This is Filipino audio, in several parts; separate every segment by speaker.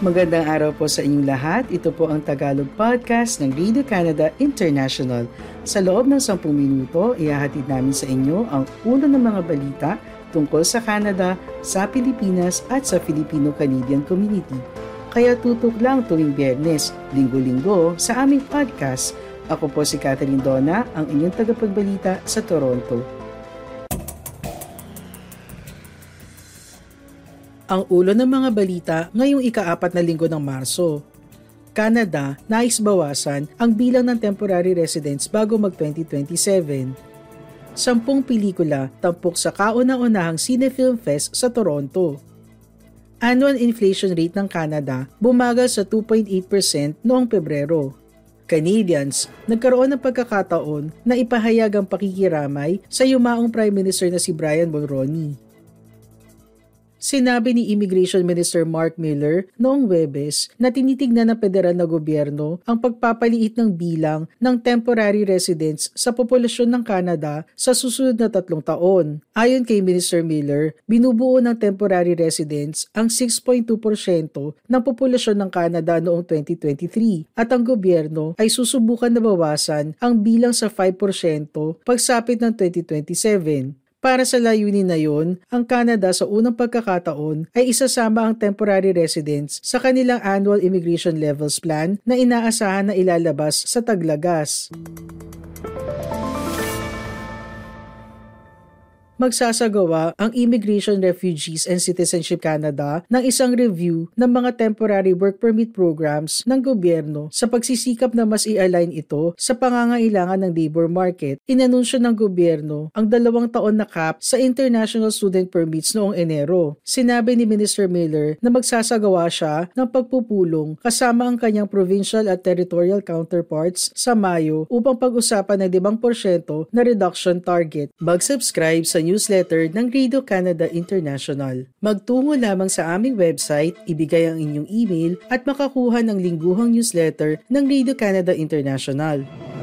Speaker 1: Magandang araw po sa inyong lahat. Ito po ang Tagalog Podcast ng Radio Canada International. Sa loob ng 10 minuto, ihahatid namin sa inyo ang ulo ng mga balita tungkol sa Canada, sa Pilipinas at sa Filipino-Canadian community. Kaya tutok lang tuwing Biyernes, Linggo-linggo sa aming podcast. Ako po si Catherine Dona, ang inyong tagapagbalita sa Toronto. Ang ulo ng mga balita ngayong ika-4 na linggo ng Marso. Canada, nais bawasan ang bilang ng temporary residents bago mag-2027. 10 pelikula tampok sa kauna-unahang Cinefilm Fest sa Toronto. Annual inflation rate ng Canada bumagal sa 2.8% noong Pebrero. Canadians, nagkaroon ng pagkakataon na ipahayag ang pakikiramay sa yumaong Prime Minister na si Brian Mulroney. Sinabi ni Immigration Minister Mark Miller noong Huwebes na tinitignan ng federal na gobyerno ang pagpapaliit ng bilang ng temporary residents sa populasyon ng Canada sa susunod na 3 taon. Ayon kay Minister Miller, binubuo ng temporary residents ang 6.2% ng populasyon ng Canada noong 2023 at ang gobyerno ay susubukan na bawasan ang bilang sa 5% pagsapit ng 2027. Para sa layunin na yon, ang Canada sa unang pagkakataon ay isasama ang temporary residents sa kanilang annual immigration levels plan na inaasahan na ilalabas sa taglagas. Magsasagawa ang Immigration, Refugees and Citizenship Canada ng isang review ng mga temporary work permit programs ng gobyerno sa pagsisikap na mas i-align ito sa pangangailangan ng labor market. Inanunsyo ng gobyerno ang 2 taon na cap sa international student permits noong Enero. Sinabi ni Minister Miller na magsasagawa siya ng pagpupulong kasama ang kanyang provincial at territorial counterparts sa Mayo upang pag-usapan ng 5% na reduction target. Mag-subscribe sa newsletter ng Radio Canada International. Magtungo lamang sa aming website, ibigay ang inyong email at makakuha ng lingguhang newsletter ng Radio Canada International.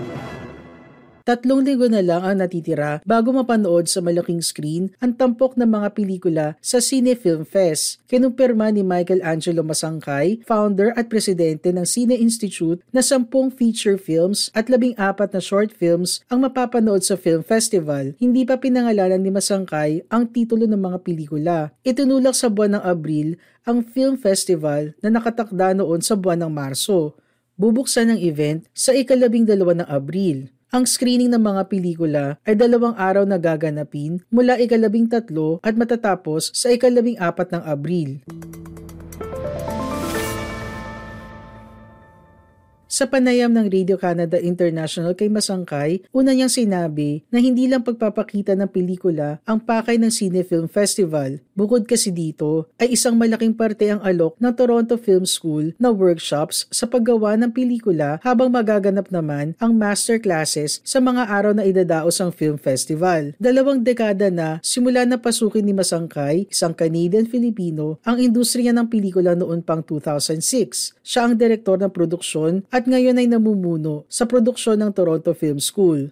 Speaker 1: 3 linggo na lang ang natitira bago mapanood sa malaking screen ang tampok ng mga pelikula sa Cinefilm Fest. Kinumpirma ni Michael Angelo Masangkay, founder at presidente ng Cine Institute, na 10 feature films at 14 na short films ang mapapanood sa film festival. Hindi pa pinangalanan ni Masangkay ang titulo ng mga pelikula. Itinulak sa buwan ng Abril ang film festival na nakatakda noon sa buwan ng Marso. Bubuksan ang event sa ika-12 ng Abril. Ang screening ng mga pelikula ay 2 araw na gaganapin mula ika-13 at matatapos sa ika-14 ng Abril. Sa panayam ng Radio Canada International kay Masangkay, una niyang sinabi na hindi lang pagpapakita ng pelikula ang pakay ng Cinefilm Festival. Bukod kasi dito, ay isang malaking parte ang alok ng Toronto Film School na workshops sa paggawa ng pelikula habang magaganap naman ang master classes sa mga araw na idadaos ang film festival. 2 dekada na simula na pasukin ni Masangkay, isang Canadian-Filipino, ang industriya ng pelikula noon pang 2006. Siya ang direktor ng produksyon at ngayon ay namumuno sa produksyon ng Toronto Film School.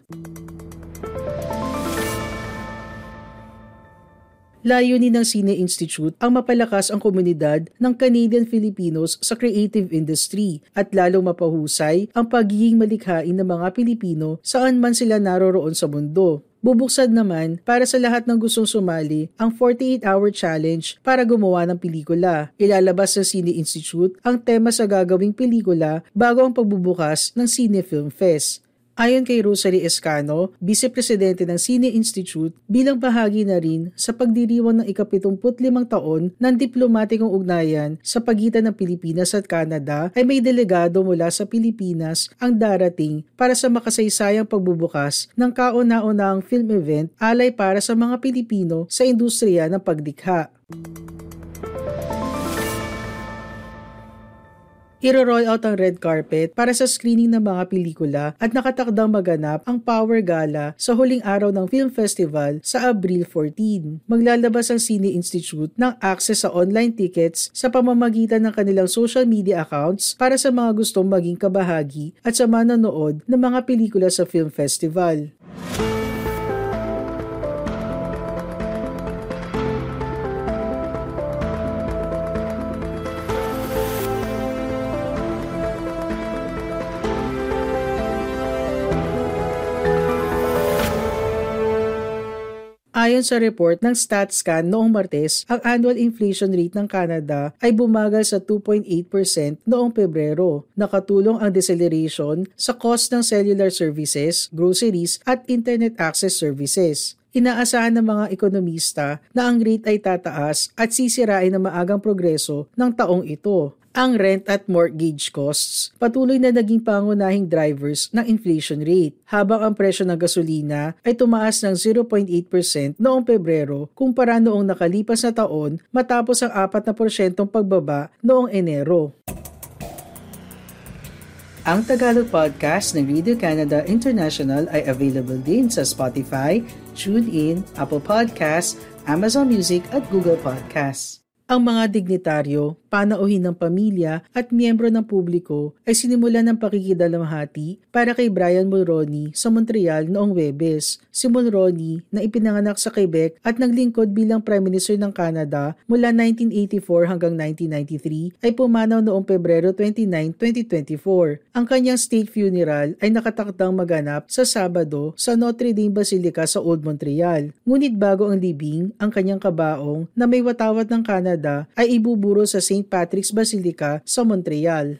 Speaker 1: Layunin ng Cine Institute ang mapalakas ang komunidad ng Canadian Filipinos sa creative industry at lalong mapahusay ang pagiging malikhain ng mga Pilipino saan man sila naroroon sa mundo. Bubuksad naman para sa lahat ng gustong sumali ang 48-hour challenge para gumawa ng pelikula. Ilalabas ng Cine Institute ang tema sa gagawing pelikula bago ang pagbubukas ng Cinefilm Fest. Ayon kay Rosalie Escano, Vice-Presidente ng Cine Institute, bilang bahagi na rin sa pagdiriwang ng ika-75 taon ng diplomatikong ugnayan sa pagitan ng Pilipinas at Canada, ay may delegado mula sa Pilipinas ang darating para sa makasaysayang pagbubukas ng kauna-unahang film event alay para sa mga Pilipino sa industriya ng paglikha. Iro-roll out ang red carpet para sa screening ng mga pelikula at nakatakdang maganap ang Power Gala sa huling araw ng Film Festival sa Abril 14. Maglalabas ang Cine Institute ng access sa online tickets sa pamamagitan ng kanilang social media accounts para sa mga gustong maging kabahagi at sa manonood ng mga pelikula sa Film Festival. Ayon sa report ng StatsCan noong Martes, ang annual inflation rate ng Canada ay bumagal sa 2.8% noong Pebrero. Nakatulong ang deceleration sa cost ng cellular services, groceries at internet access services. Inaasahan ng mga ekonomista na ang rate ay tataas at sisirain ang maagang progreso ng taong ito. Ang rent at mortgage costs patuloy na naging pangunahing drivers ng inflation rate, habang ang presyo ng gasolina ay tumaas ng 0.8% noong Pebrero kumpara noong nakalipas na taon matapos ang 4% pagbaba noong Enero. Ang Tagalog podcast ng Radio Canada International ay available din sa Spotify, TuneIn, Apple Podcasts, Amazon Music at Google Podcasts. Ang mga dignitaryo, panauhin ng pamilya at miyembro ng publiko ay sinimulan ng pakikidalamhati para kay Brian Mulroney sa Montreal noong Huwebes. Si Mulroney na ipinanganak sa Quebec at naglingkod bilang Prime Minister ng Canada mula 1984 hanggang 1993 ay pumanaw noong Pebrero 29, 2024. Ang kanyang state funeral ay nakatakdang maganap sa Sabado sa Notre Dame Basilica sa Old Montreal. Ngunit bago ang libing, ang kanyang kabaong na may watawat ng Canada ay ibuburo sa St. Patrick's Basilica sa Montreal.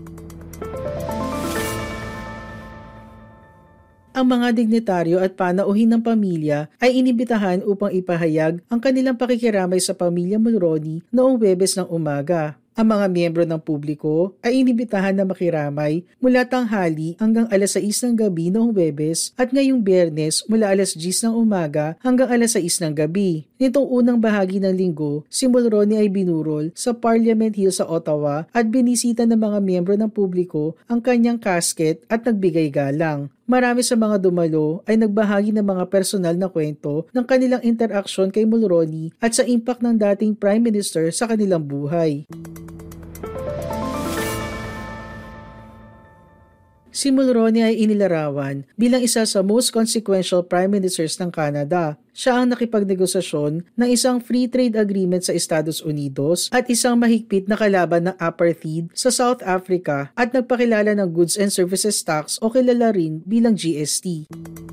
Speaker 1: Ang mga dignitaryo at panauhin ng pamilya ay inibitahan upang ipahayag ang kanilang pakikiramay sa pamilya Mulroney noong Huwebes ng umaga. Ang mga miyembro ng publiko ay inibitahan na makiramay mula tanghali hanggang alas 6 ng gabi noong Huwebes at ngayong Biyernes mula alas 10 ng umaga hanggang alas 6 ng gabi. Nitong unang bahagi ng linggo, si Mulroney ay binurol sa Parliament Hill sa Ottawa at binisita ng mga miyembro ng publiko ang kanyang casket at nagbigay galang. Marami sa mga dumalo ay nagbahagi ng mga personal na kwento ng kanilang interaksyon kay Mulroney at sa impact ng dating Prime Minister sa kanilang buhay. Si Mulroney ay inilarawan bilang isa sa most consequential prime ministers ng Canada. Siya ang nakipagnegosasyon ng isang free trade agreement sa Estados Unidos at isang mahigpit na kalaban ng apartheid sa South Africa at nagpakilala ng Goods and Services Tax o kilala rin bilang GST.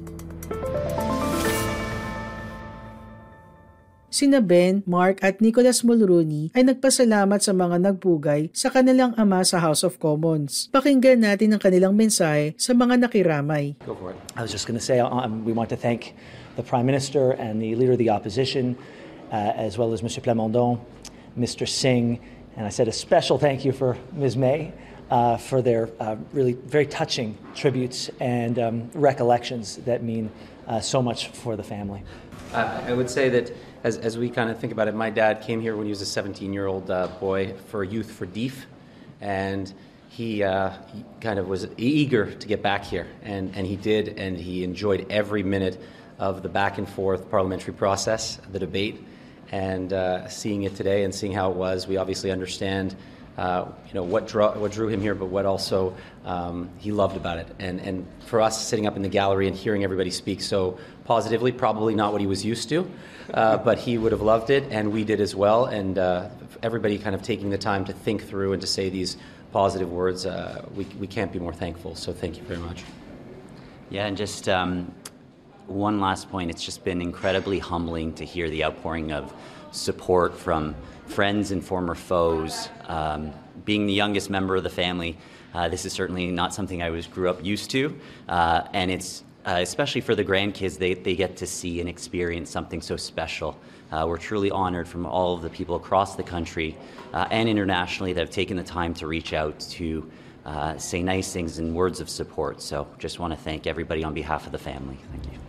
Speaker 1: Sina Ben, Mark at Nicholas Mulroney ay nagpasalamat sa mga nagpugay sa kanilang ama sa House of Commons. Pakinggan natin ang kanilang mensahe sa mga nakiramay.
Speaker 2: Go for it. I was just going to say we want to thank the Prime Minister and the Leader of the Opposition, as well as Mr. Plamondon, Mr. Singh, and I said a special thank you for Ms. May for their really very touching tributes and recollections that mean so much for the family.
Speaker 3: I would say that as we kind of think about it, my dad came here when he was a 17-year-old boy for Youth for Deaf, and he kind of was eager to get back here, and he did, and he enjoyed every minute of the back and forth parliamentary process, the debate, and seeing it today and seeing how it was. We obviously understand what drew him here, but what also he loved about it. And for us, sitting up in the gallery and hearing everybody speak so positively, probably not what he was used to, but he would have loved it, and we did as well. And everybody kind of taking the time to think through and to say these positive words, we can't be more thankful. So thank you very much.
Speaker 4: Yeah, and just one last point. It's just been incredibly humbling to hear the outpouring of support from friends and former foes. Being the youngest member of the family, this is certainly not something I grew up used to, and it's especially for the grandkids, they get to see and experience something so special. We're truly honored from all of the people across the country and internationally that have taken the time to reach out to say nice things and words of support. So just want to thank everybody on behalf of the family. Thank you.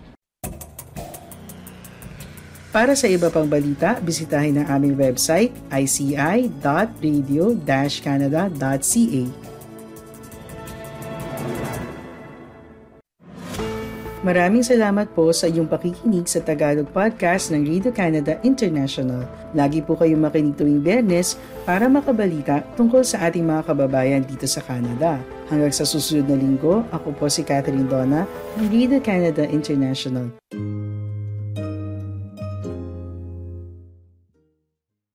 Speaker 1: Para sa iba pang balita, bisitahin ang aming website ici.radio-canada.ca. Maraming salamat po sa iyong pakikinig sa Tagalog Podcast ng Radio Canada International. Lagi po kayong makinig tuwing Biyernes para makabalita tungkol sa ating mga kababayan dito sa Canada. Hanggang sa susunod na linggo, ako po si Catherine Donna ng Radio Canada International.